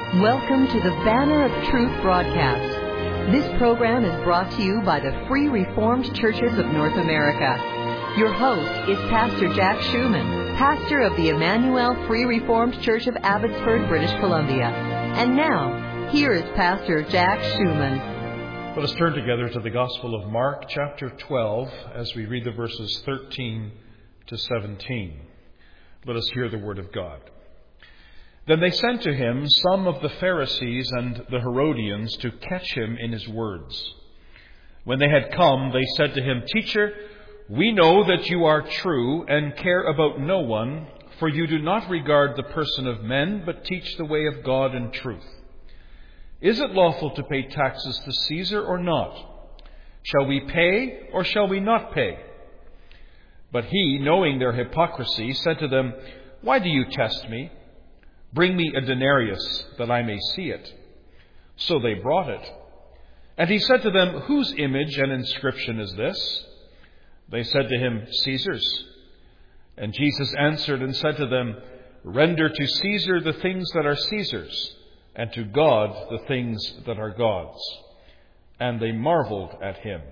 Welcome to the Banner of Truth broadcast. This program is brought to you by the Free Reformed Churches of North America. Your host is Pastor Jack Schumann, pastor of the Emmanuel Free Reformed Church of Abbotsford, British Columbia. And now, here is Pastor Jack Schumann. Let us turn together to the Gospel of Mark, chapter 12, as we read the verses 13 to 17. Let us hear the Word of God. Then they sent to him some of the Pharisees and the Herodians to catch him in his words. When they had come, they said to him, "Teacher, we know that you are true and care about no one, for you do not regard the person of men, but teach the way of God in truth. Is it lawful to pay taxes to Caesar or not? Shall we pay or shall we not pay?" But he, knowing their hypocrisy, said to them, "Why do you test me? Bring me a denarius, that I may see it." So they brought it. And he said to them, "Whose image and inscription is this?" They said to him, "Caesar's." And Jesus answered and said to them, "Render to Caesar the things that are Caesar's, and to God the things that are God's." And they marveled at him.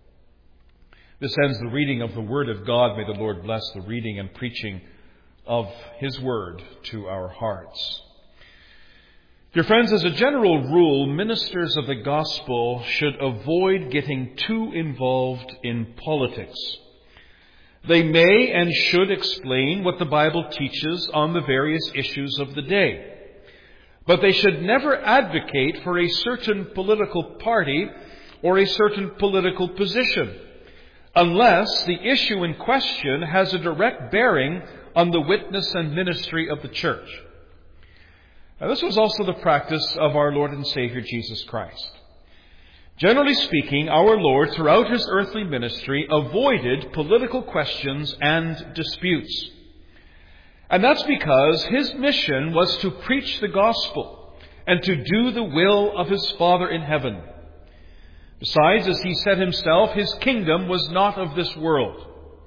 This ends the reading of the Word of God. May the Lord bless the reading and preaching of His Word to our hearts. Dear friends, as a general rule, ministers of the gospel should avoid getting too involved in politics. They may and should explain what the Bible teaches on the various issues of the day. But they should never advocate for a certain political party or a certain political position, unless the issue in question has a direct bearing on the witness and ministry of the church. Now, this was also the practice of our Lord and Savior Jesus Christ. Generally speaking, our Lord, throughout His earthly ministry, avoided political questions and disputes. And that's because His mission was to preach the gospel and to do the will of His Father in heaven. Besides, as He said Himself, His kingdom was not of this world.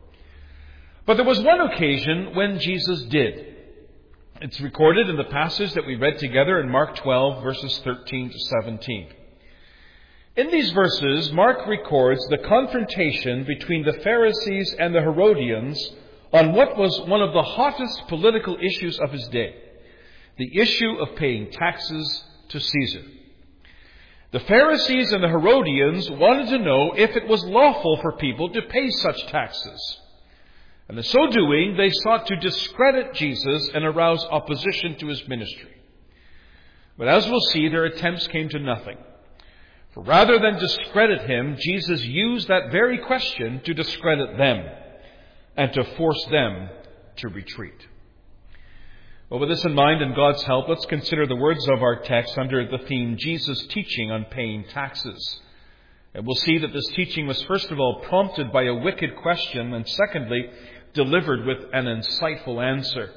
But there was one occasion when Jesus did. It's recorded in the passage that we read together in Mark 12, verses 13 to 17. In these verses, Mark records the confrontation between the Pharisees and the Herodians on what was one of the hottest political issues of his day, the issue of paying taxes to Caesar. The Pharisees and the Herodians wanted to know if it was lawful for people to pay such taxes. And in so doing, they sought to discredit Jesus and arouse opposition to His ministry. But as we'll see, their attempts came to nothing. For rather than discredit Him, Jesus used that very question to discredit them and to force them to retreat. Well, with this in mind and God's help, let's consider the words of our text under the theme, Jesus' teaching on paying taxes. And we'll see that this teaching was first of all prompted by a wicked question, and secondly, delivered with an insightful answer.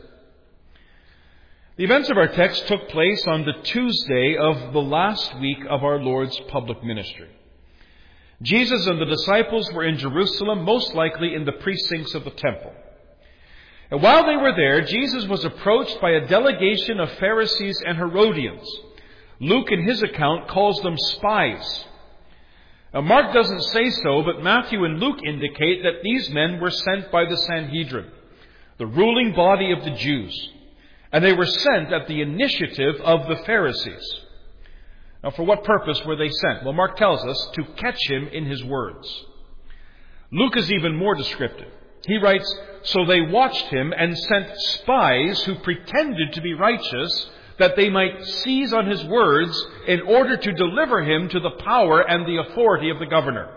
The events of our text took place on the Tuesday of the last week of our Lord's public ministry. Jesus and the disciples were in Jerusalem, most likely in the precincts of the temple. And while they were there, Jesus was approached by a delegation of Pharisees and Herodians. Luke, in his account, calls them spies. Now, Mark doesn't say so, but Matthew and Luke indicate that these men were sent by the Sanhedrin, the ruling body of the Jews, and they were sent at the initiative of the Pharisees. Now, for what purpose were they sent? Well, Mark tells us to catch him in his words. Luke is even more descriptive. He writes, "So they watched him and sent spies who pretended to be righteous, that they might seize on his words in order to deliver him to the power and the authority of the governor."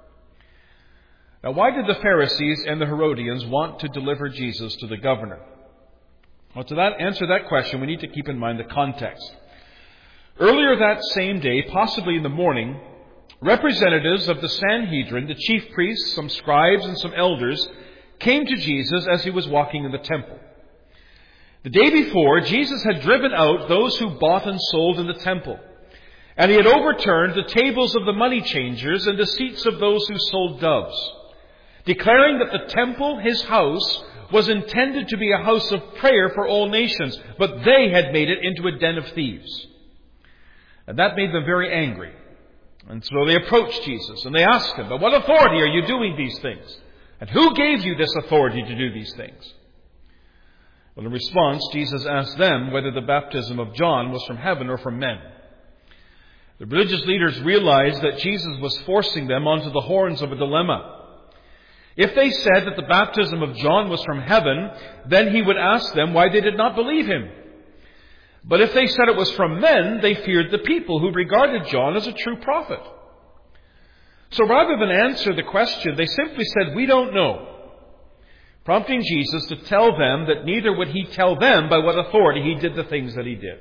Now, why did the Pharisees and the Herodians want to deliver Jesus to the governor? Well, to answer that question, we need to keep in mind the context. Earlier that same day, possibly in the morning, representatives of the Sanhedrin, the chief priests, some scribes, and some elders, came to Jesus as He was walking in the temple. The day before, Jesus had driven out those who bought and sold in the temple, and He had overturned the tables of the money changers and the seats of those who sold doves, declaring that the temple, His house, was intended to be a house of prayer for all nations, but they had made it into a den of thieves. And that made them very angry. And so they approached Jesus and they asked him, "By what authority are you doing these things? And who gave you this authority to do these things?" Well, in response, Jesus asked them whether the baptism of John was from heaven or from men. The religious leaders realized that Jesus was forcing them onto the horns of a dilemma. If they said that the baptism of John was from heaven, then he would ask them why they did not believe him. But if they said it was from men, they feared the people who regarded John as a true prophet. So rather than answer the question, they simply said, "We don't know," prompting Jesus to tell them that neither would he tell them by what authority he did the things that he did.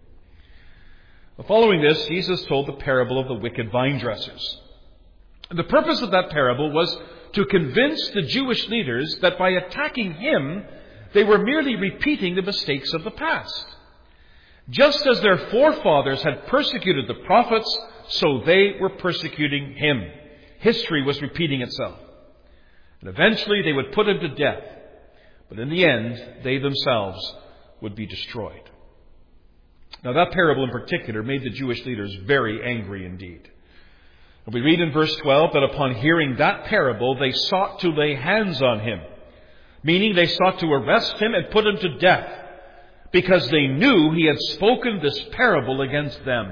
Following this, Jesus told the parable of the wicked vine dressers. The purpose of that parable was to convince the Jewish leaders that by attacking him, they were merely repeating the mistakes of the past. Just as their forefathers had persecuted the prophets, so they were persecuting him. History was repeating itself. And eventually they would put him to death. But in the end, they themselves would be destroyed. Now that parable in particular made the Jewish leaders very angry indeed. And we read in verse 12 that upon hearing that parable, they sought to lay hands on him. Meaning they sought to arrest him and put him to death, because they knew he had spoken this parable against them.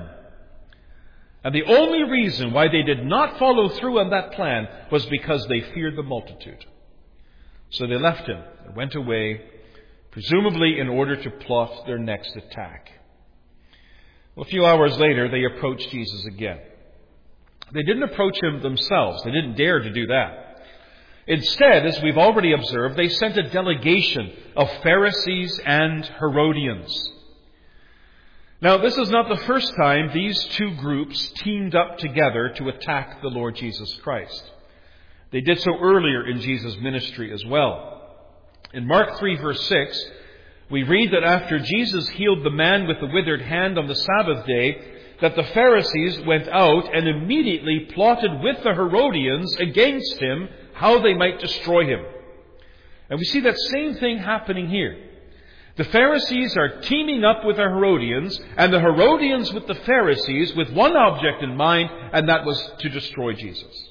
And the only reason why they did not follow through on that plan was because they feared the multitude. So they left him and went away, presumably in order to plot their next attack. Well, a few hours later, they approached Jesus again. They didn't approach him themselves. They didn't dare to do that. Instead, as we've already observed, they sent a delegation of Pharisees and Herodians. Now, this is not the first time these two groups teamed up together to attack the Lord Jesus Christ. They did so earlier in Jesus' ministry as well. In Mark 3, verse 6, we read that after Jesus healed the man with the withered hand on the Sabbath day, that the Pharisees went out and immediately plotted with the Herodians against him how they might destroy him. And we see that same thing happening here. The Pharisees are teaming up with the Herodians, and the Herodians with the Pharisees with one object in mind, and that was to destroy Jesus.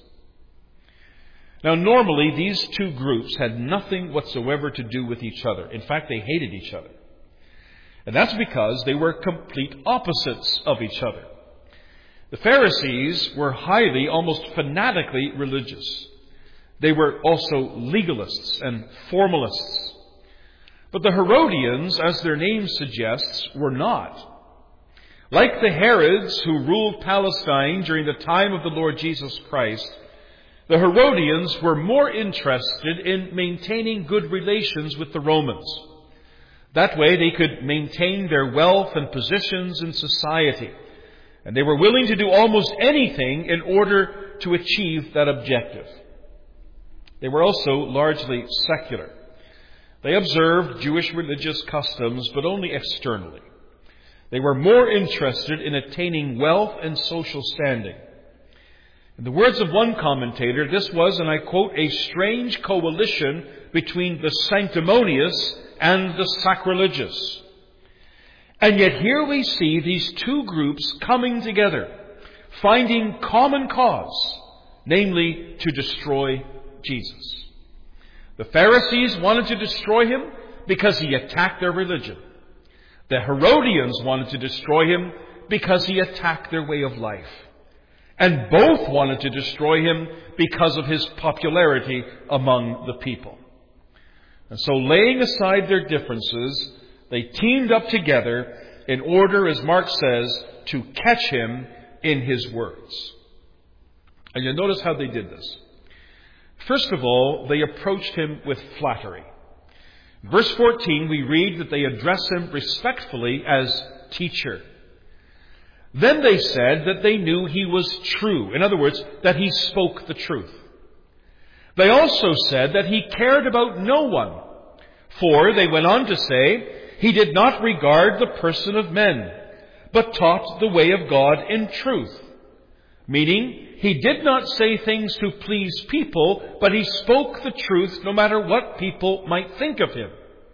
Now, normally, these two groups had nothing whatsoever to do with each other. In fact, they hated each other. And that's because they were complete opposites of each other. The Pharisees were highly, almost fanatically religious. They were also legalists and formalists. But the Herodians, as their name suggests, were not. Like the Herods who ruled Palestine during the time of the Lord Jesus Christ, the Herodians were more interested in maintaining good relations with the Romans. That way they could maintain their wealth and positions in society. And they were willing to do almost anything in order to achieve that objective. They were also largely secular. They observed Jewish religious customs, but only externally. They were more interested in attaining wealth and social standing. In the words of one commentator, this was, and I quote, a strange coalition between the sanctimonious and the sacrilegious. And yet here we see these two groups coming together, finding common cause, namely to destroy Jesus. The Pharisees wanted to destroy him because he attacked their religion. The Herodians wanted to destroy him because he attacked their way of life. And both wanted to destroy him because of his popularity among the people. And so, laying aside their differences, they teamed up together in order, as Mark says, to catch him in his words. And you'll notice how they did this. First of all, they approached him with flattery. In verse 14, we read that they address him respectfully as teacher. Then they said that they knew he was true. In other words, that he spoke the truth. They also said that he cared about no one. For, they went on to say, he did not regard the person of men, but taught the way of God in truth. Meaning, he did not say things to please people, but he spoke the truth no matter what people might think of him.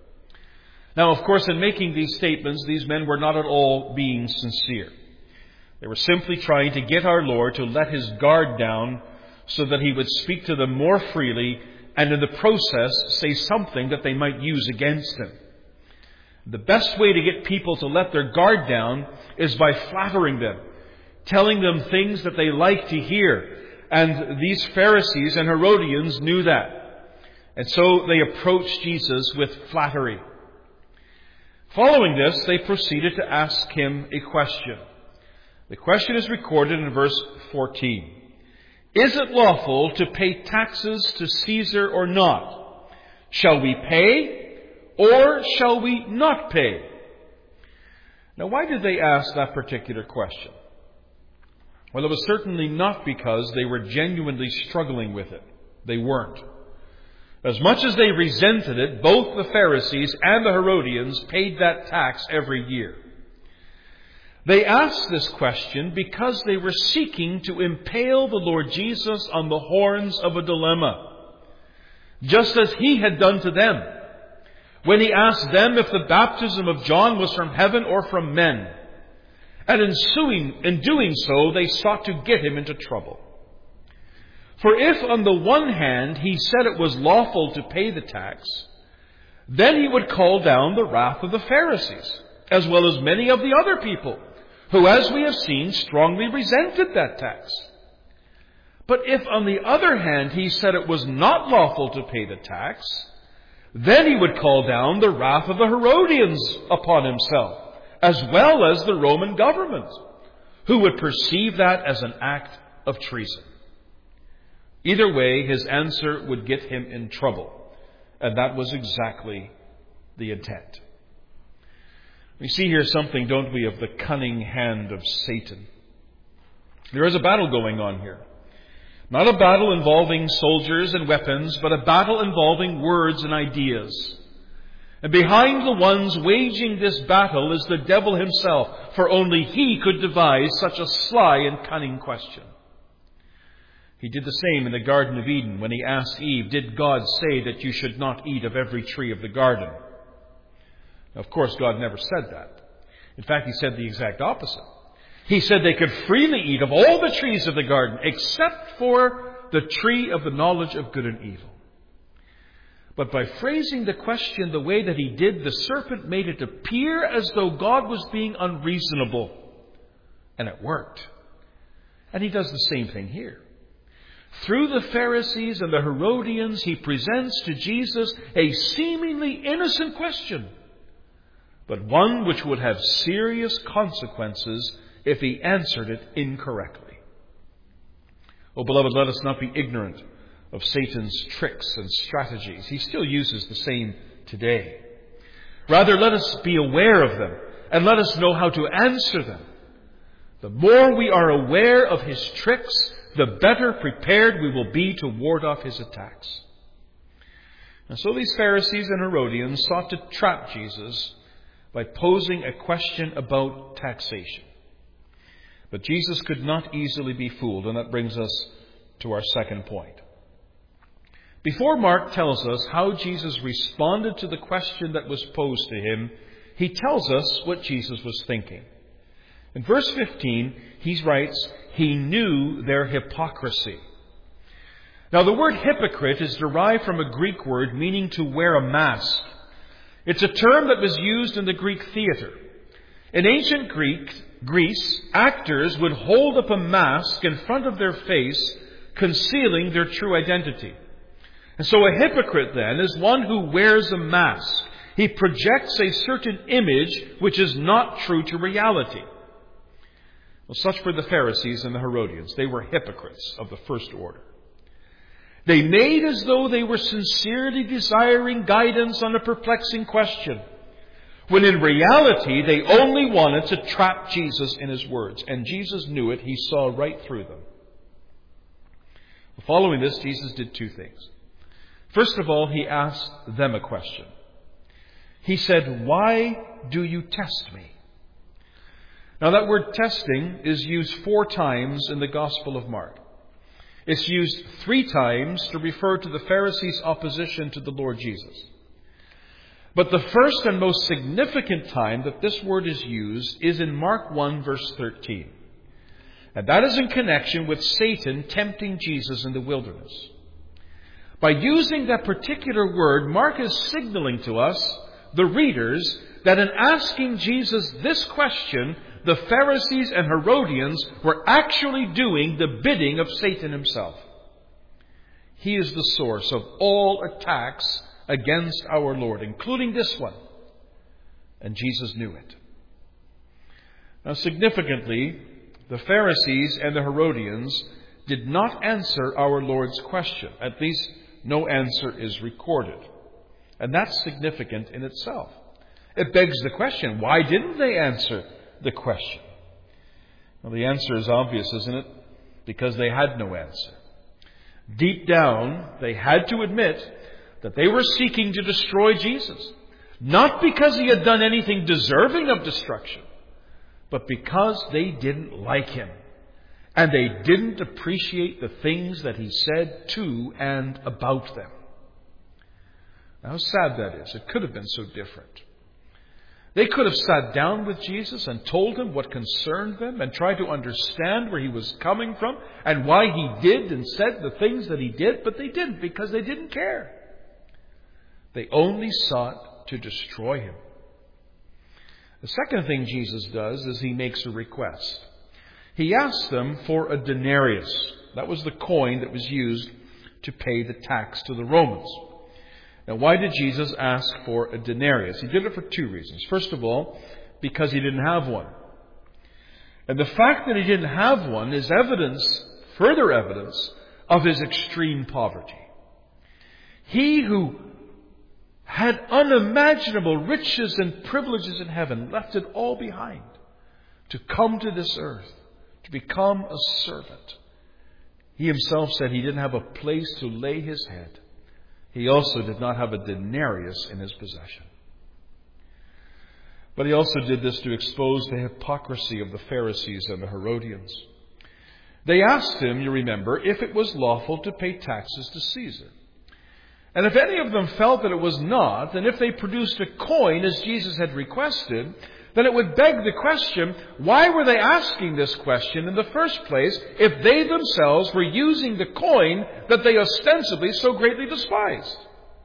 Now, of course, in making these statements, these men were not at all being sincere. They were simply trying to get our Lord to let his guard down so that he would speak to them more freely and in the process say something that they might use against him. The best way to get people to let their guard down is by flattering them, telling them things that they like to hear. And these Pharisees and Herodians knew that. And so they approached Jesus with flattery. Following this, they proceeded to ask him a question. The question is recorded in verse 14. Is it lawful to pay taxes to Caesar or not? Shall we pay or shall we not pay? Now, why did they ask that particular question? Well, it was certainly not because they were genuinely struggling with it. They weren't. As much as they resented it, both the Pharisees and the Herodians paid that tax every year. They asked this question because they were seeking to impale the Lord Jesus on the horns of a dilemma, just as he had done to them when he asked them if the baptism of John was from heaven or from men. And in doing so, they sought to get him into trouble. For if on the one hand he said it was lawful to pay the tax, then he would call down the wrath of the Pharisees, as well as many of the other people, who, as we have seen, strongly resented that tax. But if, on the other hand, he said it was not lawful to pay the tax, then he would call down the wrath of the Herodians upon himself, as well as the Roman government, who would perceive that as an act of treason. Either way, his answer would get him in trouble, and that was exactly the intent. We see here something, don't we, of the cunning hand of Satan. There is a battle going on here. Not a battle involving soldiers and weapons, but a battle involving words and ideas. And behind the ones waging this battle is the devil himself, for only he could devise such a sly and cunning question. He did the same in the Garden of Eden when he asked Eve, "Did God say that you should not eat of every tree of the garden?" Of course, God never said that. In fact, he said the exact opposite. He said they could freely eat of all the trees of the garden, except for the tree of the knowledge of good and evil. But by phrasing the question the way that he did, the serpent made it appear as though God was being unreasonable. And it worked. And he does the same thing here. Through the Pharisees and the Herodians, he presents to Jesus a seemingly innocent question, but one which would have serious consequences if he answered it incorrectly. Oh, beloved, let us not be ignorant of Satan's tricks and strategies. He still uses the same today. Rather, let us be aware of them and let us know how to answer them. The more we are aware of his tricks, the better prepared we will be to ward off his attacks. And so these Pharisees and Herodians sought to trap Jesus by posing a question about taxation. But Jesus could not easily be fooled, and that brings us to our second point. Before Mark tells us how Jesus responded to the question that was posed to him, he tells us what Jesus was thinking. In verse 15, he writes, he knew their hypocrisy. Now, the word hypocrite is derived from a Greek word meaning to wear a mask. It's a term that was used in the Greek theater. In ancient Greece, actors would hold up a mask in front of their face, concealing their true identity. And so a hypocrite, then, is one who wears a mask. He projects a certain image which is not true to reality. Well, such were the Pharisees and the Herodians. They were hypocrites of the first order. They made as though they were sincerely desiring guidance on a perplexing question, when in reality they only wanted to trap Jesus in his words. And Jesus knew it. He saw right through them. Following this, Jesus did two things. First of all, he asked them a question. He said, "Why do you test me?" Now, that word testing is used 4 times in the Gospel of Mark. It's used 3 times to refer to the Pharisees' opposition to the Lord Jesus. But the first and most significant time that this word is used is in Mark 1, verse 13. And that is in connection with Satan tempting Jesus in the wilderness. By using that particular word, Mark is signaling to us, the readers, that in asking Jesus this question, the Pharisees and Herodians were actually doing the bidding of Satan himself. He is the source of all attacks against our Lord, including this one. And Jesus knew it. Now, significantly, the Pharisees and the Herodians did not answer our Lord's question. At least, no answer is recorded. And that's significant in itself. It begs the question, why didn't they answer the question? Well, the answer is obvious, isn't it? Because they had no answer. Deep down, they had to admit that they were seeking to destroy Jesus. Not because he had done anything deserving of destruction, but because they didn't like him. And they didn't appreciate the things that he said to and about them. Now, how sad that is. It could have been so different. They could have sat down with Jesus and told him what concerned them and tried to understand where he was coming from and why he did and said the things that he did, but they didn't because they didn't care. They only sought to destroy him. The second thing Jesus does is he makes a request. He asks them for a denarius. That was the coin that was used to pay the tax to the Romans. Now, why did Jesus ask for a denarius? He did it for two reasons. First of all, because he didn't have one. And the fact that he didn't have one is further evidence, of his extreme poverty. He who had unimaginable riches and privileges in heaven left it all behind to come to this earth, to become a servant. He himself said he didn't have a place to lay his head. He also did not have a denarius in his possession. But he also did this to expose the hypocrisy of the Pharisees and the Herodians. They asked him, you remember, if it was lawful to pay taxes to Caesar. And if any of them felt that it was not, and if they produced a coin as Jesus had requested, then it would beg the question, why were they asking this question in the first place if they themselves were using the coin that they ostensibly so greatly despised?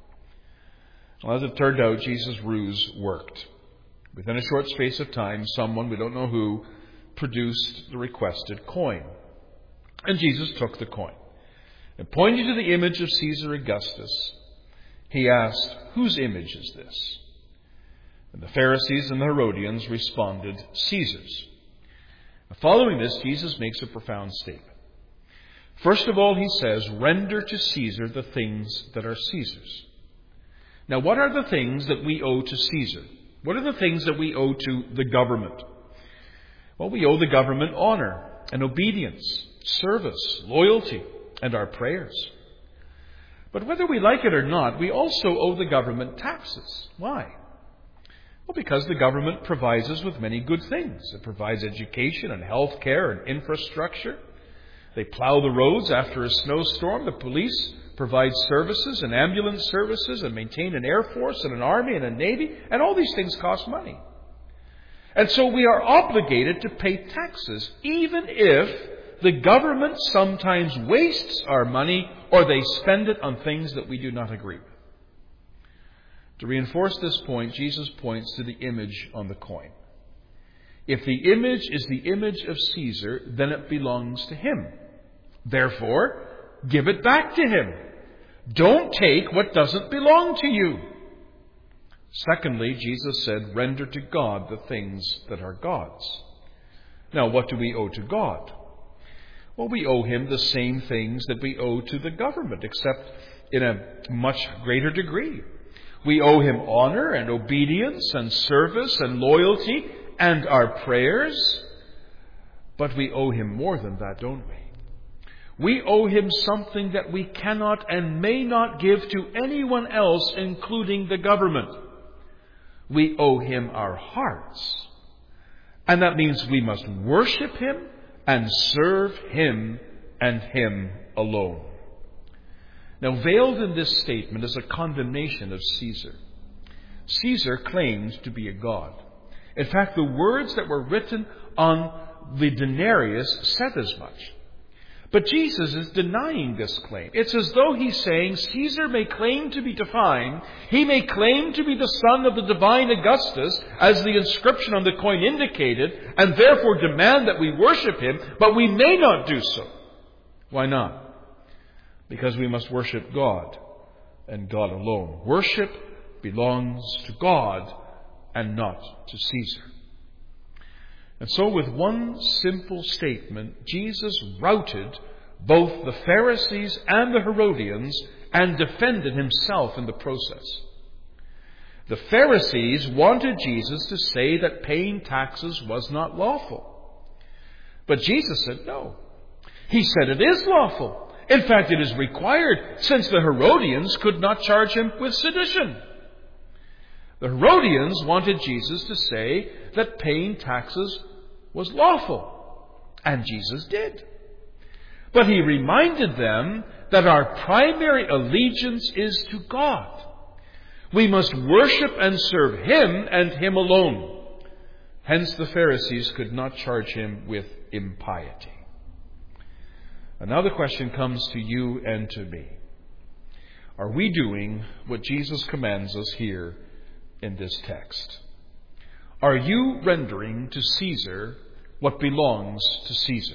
Well, as it turned out, Jesus' ruse worked. Within a short space of time, someone, we don't know who, produced the requested coin. And Jesus took the coin. And pointing to the image of Caesar Augustus, he asked, whose image is this? And the Pharisees and the Herodians responded, Caesar's. Now, following this, Jesus makes a profound statement. First of all, he says, render to Caesar the things that are Caesar's. Now, what are the things that we owe to Caesar? What are the things that we owe to the government? Well, we owe the government honor and obedience, service, loyalty, and our prayers. But whether we like it or not, we also owe the government taxes. Why? Well, because the government provides us with many good things. It provides education and health care and infrastructure. They plow the roads after a snowstorm. The police provide services and ambulance services and maintain an air force and an army and a navy. And all these things cost money. And so we are obligated to pay taxes, even if the government sometimes wastes our money or they spend it on things that we do not agree with. To reinforce this point, Jesus points to the image on the coin. If the image is the image of Caesar, then it belongs to him. Therefore, give it back to him. Don't take what doesn't belong to you. Secondly, Jesus said, render to God the things that are God's. Now, what do we owe to God? Well, we owe him the same things that we owe to the government, except in a much greater degree. We owe him honor and obedience and service and loyalty and our prayers. But we owe him more than that, don't we? We owe him something that we cannot and may not give to anyone else, including the government. We owe him our hearts. And that means we must worship him and serve him and him alone. Now, veiled in this statement is a condemnation of Caesar. Caesar claimed to be a god. In fact, the words that were written on the denarius said as much. But Jesus is denying this claim. It's as though he's saying Caesar may claim to be divine. He may claim to be the son of the divine Augustus, as the inscription on the coin indicated, and therefore demand that we worship him, but we may not do so. Why not? Because we must worship God and God alone. Worship belongs to God and not to Caesar. And so with one simple statement, Jesus routed both the Pharisees and the Herodians and defended himself in the process. The Pharisees wanted Jesus to say that paying taxes was not lawful. But Jesus said no. He said it is lawful. In fact, it is required, since the Herodians could not charge him with sedition. The Herodians wanted Jesus to say that paying taxes was lawful, and Jesus did. But he reminded them that our primary allegiance is to God. We must worship and serve him and him alone. Hence the Pharisees could not charge him with impiety. And now the question comes to you and to me. Are we doing what Jesus commands us here in this text? Are you rendering to Caesar what belongs to Caesar?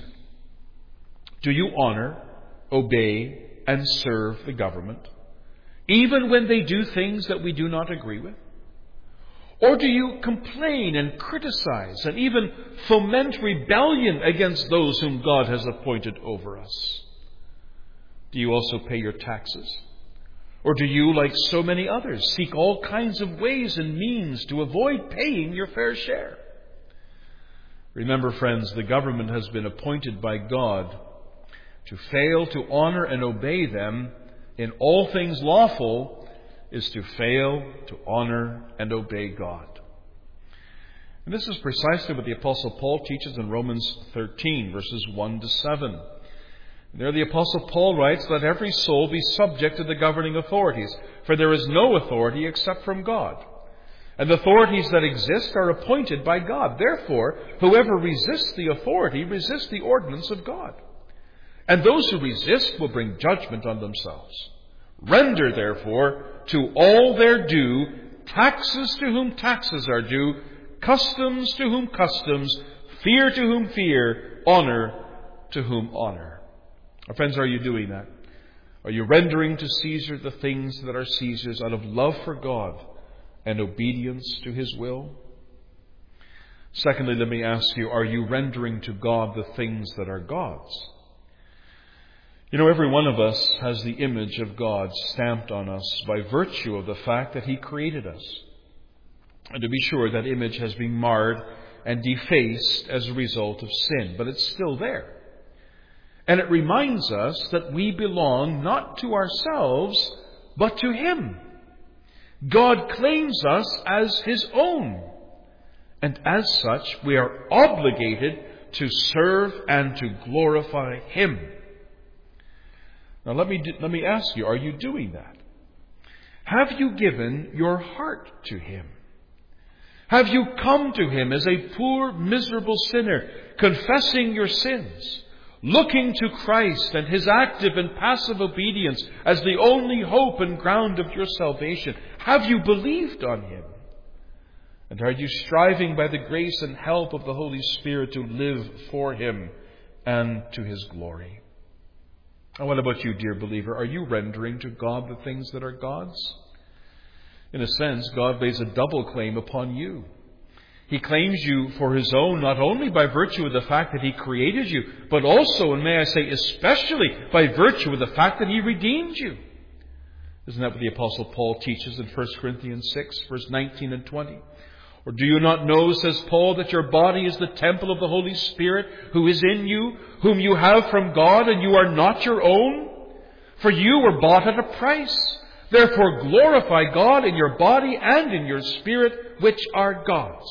Do you honor, obey, and serve the government, even when they do things that we do not agree with? Or do you complain and criticize and even foment rebellion against those whom God has appointed over us? Do you also pay your taxes? Or do you, like so many others, seek all kinds of ways and means to avoid paying your fair share? Remember, friends, the government has been appointed by God. To fail to honor and obey them in all things lawful is to fail to honor and obey God. And this is precisely what the Apostle Paul teaches in Romans 13, verses 1 to 7. There the Apostle Paul writes, "Let every soul be subject to the governing authorities, for there is no authority except from God. And the authorities that exist are appointed by God. Therefore, whoever resists the authority resists the ordinance of God. And those who resist will bring judgment on themselves. Render, therefore, to all their due, taxes to whom taxes are due, customs to whom customs, fear to whom fear, honor to whom honor." Our friends, are you doing that? Are you rendering to Caesar the things that are Caesar's out of love for God and obedience to his will? Secondly, let me ask you, are you rendering to God the things that are God's? You know, every one of us has the image of God stamped on us by virtue of the fact that he created us. And to be sure, that image has been marred and defaced as a result of sin, but it's still there. And it reminds us that we belong not to ourselves, but to him. God claims us as his own. And as such, we are obligated to serve and to glorify him. Now let me ask you, are you doing that? Have you given your heart to him? Have you come to him as a poor, miserable sinner, confessing your sins, looking to Christ and his active and passive obedience as the only hope and ground of your salvation? Have you believed on him? And are you striving by the grace and help of the Holy Spirit to live for him and to his glory? And what about you, dear believer? Are you rendering to God the things that are God's? In a sense, God lays a double claim upon you. He claims you for his own, not only by virtue of the fact that he created you, but also, and may I say especially, by virtue of the fact that he redeemed you. Isn't that what the Apostle Paul teaches in 1 Corinthians 6, verse 19 and 20? Or do you not know, says Paul, that your body is the temple of the Holy Spirit who is in you, whom you have from God, and you are not your own? For you were bought at a price. Therefore glorify God in your body and in your spirit, which are God's.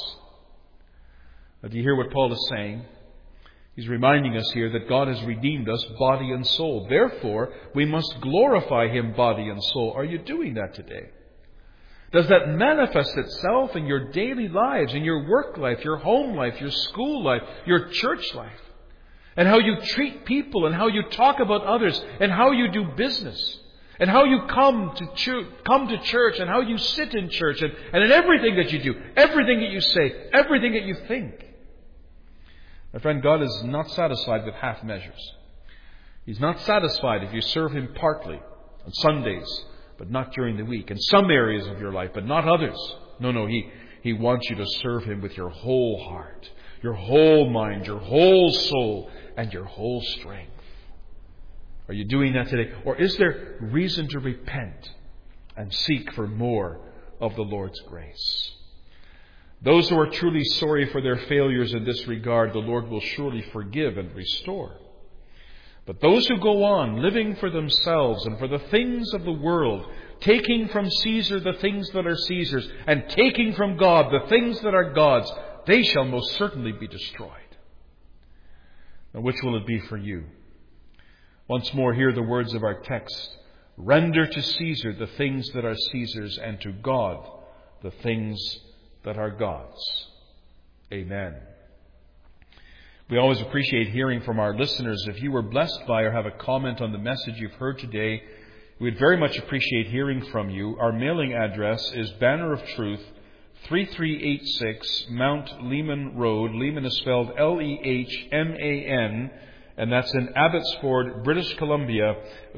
Now, do you hear what Paul is saying? He's reminding us here that God has redeemed us body and soul. Therefore, we must glorify him body and soul. Are you doing that today? Does that manifest itself in your daily lives, in your work life, your home life, your school life, your church life? And how you treat people, and how you talk about others, and how you do business, and how you come to church, and how you sit in church, and in everything that you do, everything that you say, everything that you think. My friend, God is not satisfied with half measures. He's not satisfied if you serve Him partly on Sundays, but not during the week, in some areas of your life, but not others. No, He wants you to serve Him with your whole heart, your whole mind, your whole soul, and your whole strength. Are you doing that today? Or is there reason to repent and seek for more of the Lord's grace? Those who are truly sorry for their failures in this regard, the Lord will surely forgive and restore. But those who go on living for themselves and for the things of the world, taking from Caesar the things that are Caesar's, and taking from God the things that are God's, they shall most certainly be destroyed. Now, which will it be for you? Once more, hear the words of our text. Render to Caesar the things that are Caesar's, and to God the things that are God's. Amen. We always appreciate hearing from our listeners. If you were blessed by or have a comment on the message you've heard today, we'd very much appreciate hearing from you. Our mailing address is Banner of Truth, 3386 Mount Lehman Road. Lehman is spelled Lehman, and that's in Abbotsford, British Columbia,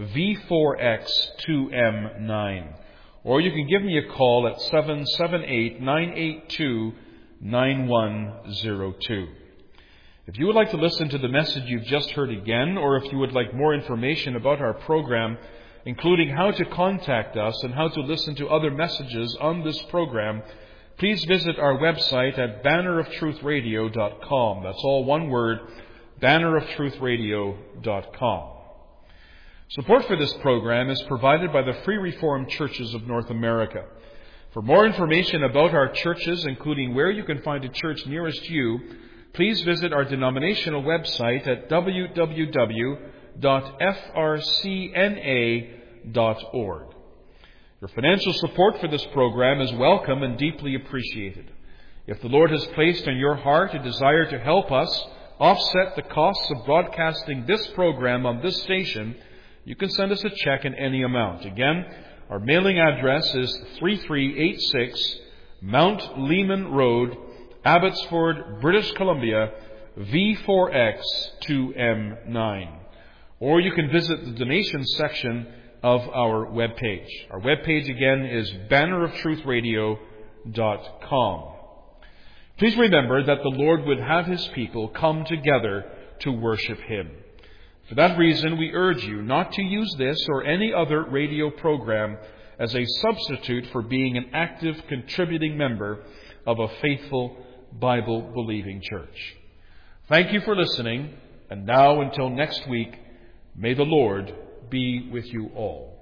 V4X2M9. Or you can give me a call at 778-982-9102. If you would like to listen to the message you've just heard again, or if you would like more information about our program, including how to contact us and how to listen to other messages on this program, please visit our website at banneroftruthradio.com. That's all one word, banneroftruthradio.com. Support for this program is provided by the Free Reformed Churches of North America. For more information about our churches, including where you can find a church nearest you, please visit our denominational website at www.frcna.org. Your financial support for this program is welcome and deeply appreciated. If the Lord has placed in your heart a desire to help us offset the costs of broadcasting this program on this station, you can send us a check in any amount. Again, our mailing address is 3386 Mount Lehman Road, Abbotsford, British Columbia, V4X2M9. Or you can visit the donation section of our webpage. Our webpage again is banneroftruthradio.com. Please remember that the Lord would have His people come together to worship Him. For that reason, we urge you not to use this or any other radio program as a substitute for being an active, contributing member of a faithful, Bible-believing church. Thank you for listening, and now until next week, may the Lord be with you all.